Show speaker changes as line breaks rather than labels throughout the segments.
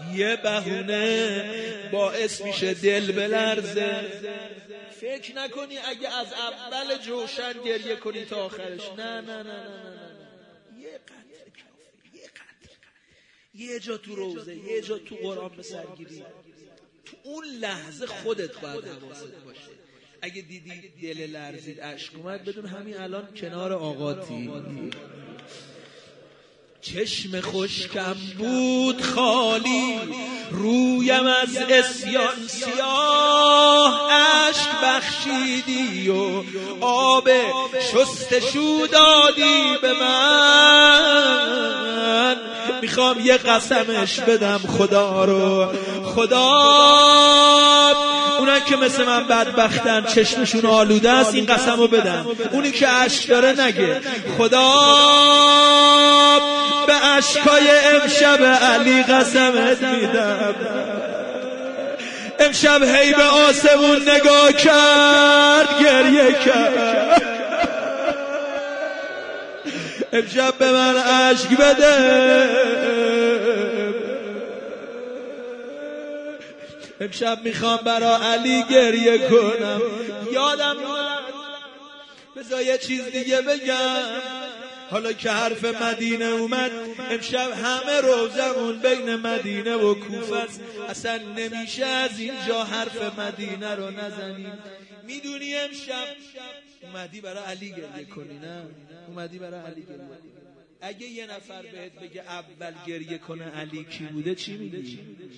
یه بهونه باعث میشه دل بلرزه. فکر نکنی اگه از اول جوشن گریه کنی تا آخرش. نه نه نه نه نه نه. یه قطره کافی، یه قطره، یه جا تو روزه، یه جا تو قرآن به سرگیری. تو اون لحظه خودت باید حواست باشه. اگه دیدی دل لرزید اشک اومد، بدون همین الان کنار آقاتی. چشم خشکم بود خالی، رویم از عصیان سیاه، اشک بخشیدی و آب شستشو دادی به من. میخوام یه قسمش بدم خدا رو. خدا اونایی که مثل من بدبختن چشمشون آلوده است این قسم رو بدن. اونی که اشک داره نگه. خدا به اشکای امشب علی قسمت میدم. امشب هی به آسمون نگاه کرد گریه کرد. امشب به من اشک بده. امشب میخوام برا علی گریه کنم. یادم اومد بذار یه چیز دیگه بگم. حالا که حرف مدینه اومد، امشب همه روزمون بین مدینه و کوفه است. اصلا نمیشه از اینجا حرف مدینه رو نزنیم. میدونی امشب اومدی برای علی گریه کنی؟ نه، اومدی برای علی گریه کنی. اگه یه نفر بهت بگه اول گریه کنه علی کی بوده، چی میگی؟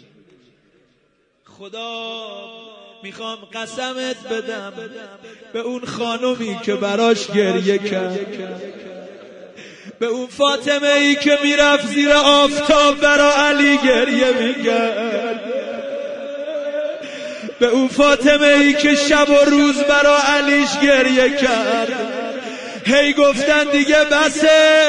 خدا میخوام قسمت بدم به اون خانومی که براش گریه کرد، به اون فاطمه ای که میرفت زیر آفتاب برا علی گریه میکرد، به اون فاطمه ای که شب و روز برا علیش گریه کرد. هی گفتن دیگه بسه.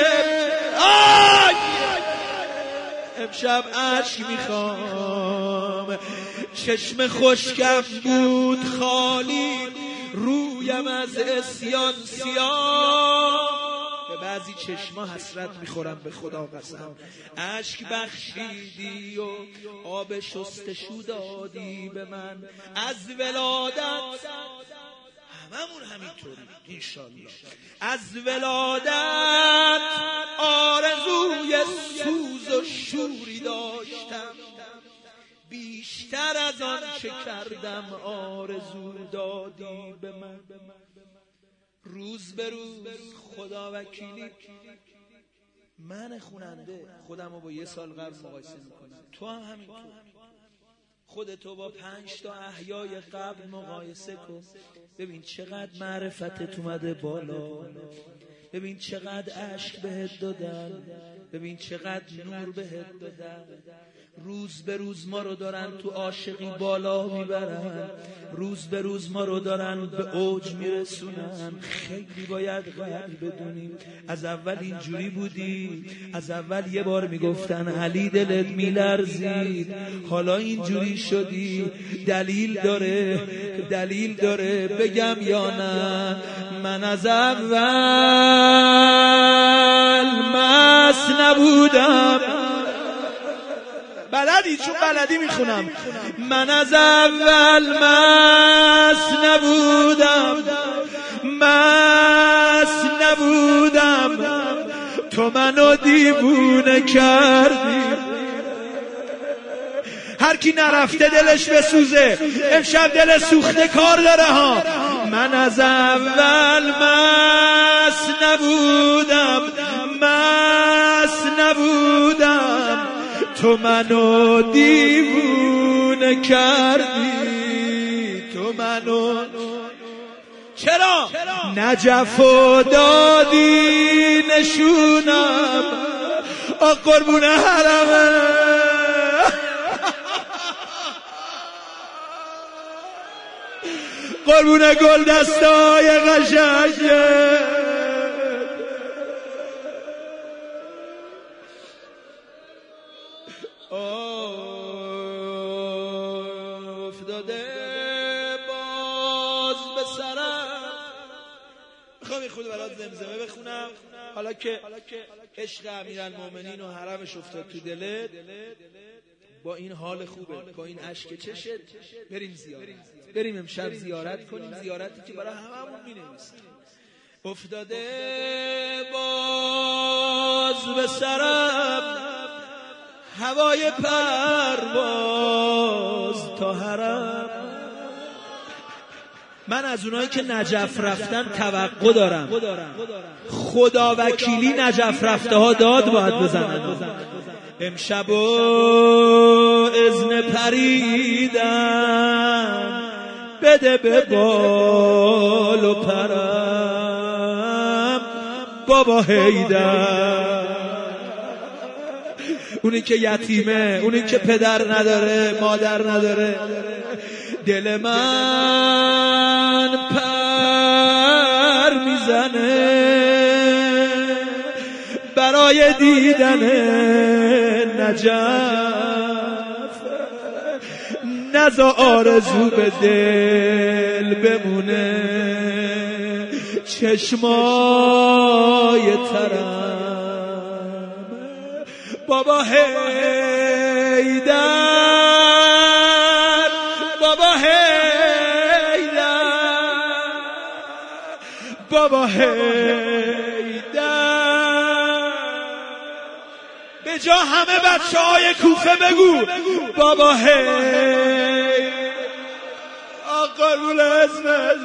امشب اشک میخوام. چشم خشکم بود خالی، رویم از عصیان سیاه. به بعضی چشما حسرت میخورم به خدا قسم. اشک بخشیدی و آب شستشو دادی به من. از ولادت هممون همینطوری انشالله. از ولادت آرزوی سوز و شوری داشتم، بیشتر از آن چه کردم آرزو دادی به من. روز به روز خدا وکیلی من خوننده خودم رو با یه سال قبل مقایسه میکنم. تو هم همینطور. خودتو با 5 تا احیای قبل مقایسه کن. ببین چقدر معرفتت اومده بالا. ببین چقدر اشک بهت دادن. ببین چقدر نور بهت دادن. روز به روز ما رو دارن تو عاشقی بالا میبرن. روز به روز ما رو دارن به اوج میرسونن. خیلی باید بدونیم از اول اینجوری بودی. از اول یه بار میگفتن علی دلت میلرزید، حالا اینجوری شدی. دلیل داره بگم یا نه؟ من از اول مست نبودم. بلدی؟ چون بلدی میخونم. من از اول مست نبودم، تو منو دیوونه کردی. هر کی نرفته دلش بسوزه، امشب دل سوخته کار داره ها. من از اول مست نبودم، تو منو دیوونه کردی. تو منو چرا نجفو دادی نشونم. قربون حرمه، قربون گل دستای قشنگه. افتاده باز به سرم. میخوام این خود برات زمزمه بخونم. حالا که عشق امیرالمومنین و حرمش افتاد تو دلت، با این حال خوبه، با این اشک چشت بریم زیارت، بریم امشب زیارت کنیم، زیارتی که برای هممون می‌نویسه. افتاده باز به سرم هوای پرواز تا حرم. من از اونایی که نجف رفتن توقع دارم، خدا وکیلی نجف رفته ها داد باید بزنن. امشب و اذن پریدن بده به بال و پرم بابا حیدر. اونی که یتیمه، اونی که پدر نداره، مادر نداره، دل من پر میزنه برای دیدن نجف. نزا آرزو به دل بمونه چشمای ترم بابا حیدر، بابا حیدر، بابا حیدر. به جا همه بچه های کوفه بگو بابا حیدر. آقا رول اسم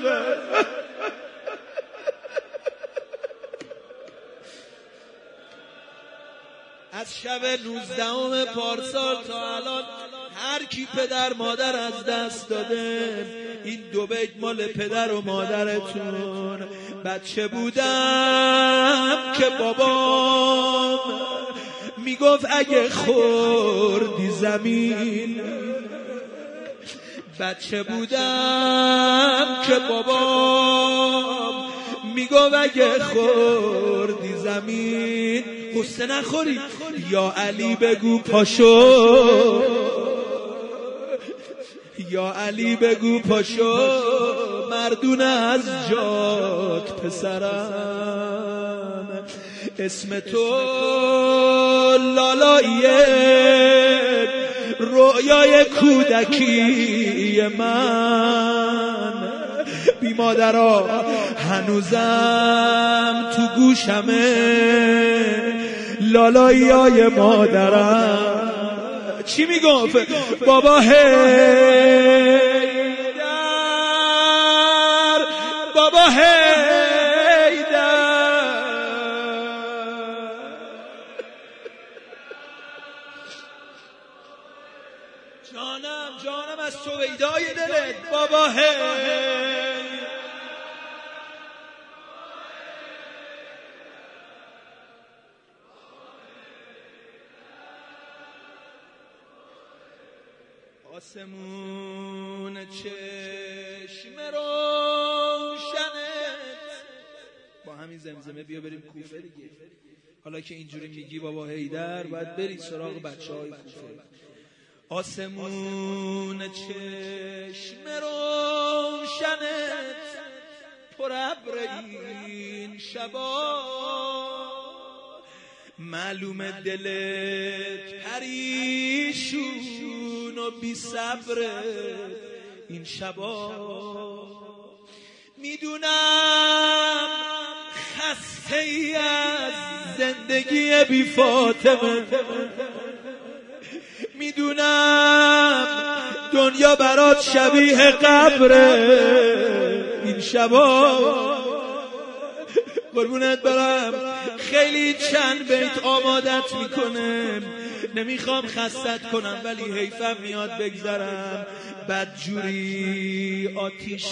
از شب 19 پارسال تا الان هر کی پدر مادر از دست داده، این دو بیت مال پدر و مادرتون. بچه بودم که بابام میگفت اگه خوردی زمین. بچه بودم که بابام میگفت اگه خوردی زمین قصه نخوری یا علی بگو پاشو، یا علی بگو پاشو مردون از جات پسرم. اسم تو لالاییه رویای کودکی من. بی مادرها هنوزم تو گوشمه لالاییای مادرم. چی میگفت؟ بابا حیدر، بابا حیدر. جانم جانم از سویدای دلت بابا حیدر. آسمون چشم روشنت. با همین زمزمه بیا بریم کوفه دیگه. حالا که اینجوری میگی بابا حیدر باید بری سراغ بچه های کوفه. آسمون چشم روشنت پر ابر این شبا. معلوم دلت پریشون و بی صبر این شبا. میدونم خسته ای از زندگی بی فاطمه، میدونم دنیا برات شبیه قبره این شبا. قربونت برم خیلی چند بیت آمادت میکنم، نمیخوام خستت کنم ولی حیفم میاد بگذرم. بدجوری آتیش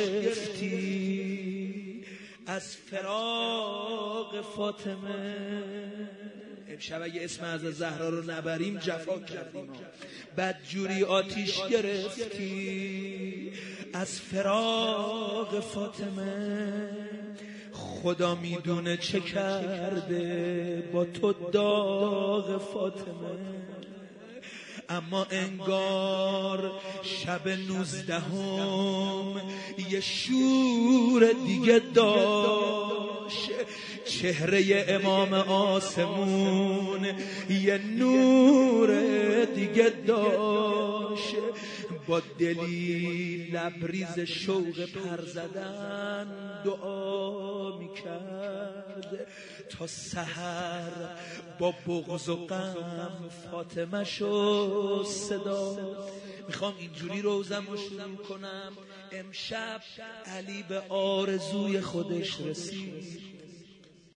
گرفتی از فراق فاطمه. امشب اگه اسم از زهرا رو نبریم جفا کردیم. بدجوری آتیش گرفتی از فراق فاطمه. خدا میدونه چه کرده با تو داغ فاطمه. اما انگار شب 19 یه شور دیگه داشت. چهره امام آسمون یه نور دیگه داشت، با دلی لبریز شوق پر زدن دعا میکرد تا سحر، با بغض و غم فاطمه شو صدا. میخوام اینجوری روزمو شروع کنم: امشب علی به آرزوی خودش رسید،